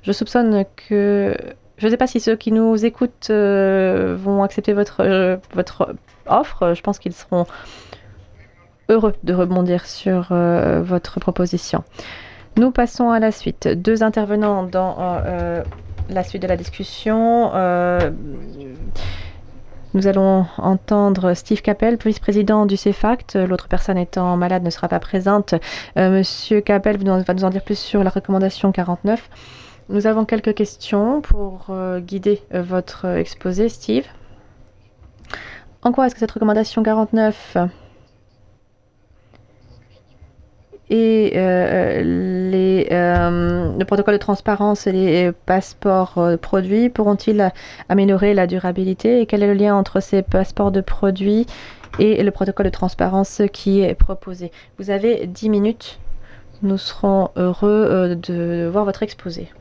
Je soupçonne que... Je ne sais pas si ceux qui nous écoutent vont accepter votre offre. Je pense qu'ils seront heureux de rebondir sur votre proposition. Nous passons à la suite. Deux intervenants dans la suite de la discussion. Nous allons entendre Steve Capel, vice-président du CEFACT. L'autre personne étant malade ne sera pas présente. Monsieur Capel va nous en dire plus sur la recommandation 49. Nous avons quelques questions pour guider votre exposé, Steve. En quoi est-ce que cette recommandation 49 et le protocole de transparence et les passeports produits pourront-ils améliorer la durabilité et quel est le lien entre ces passeports de produits et le protocole de transparence qui est proposé? Vous avez 10 minutes. Nous serons heureux de voir votre exposé.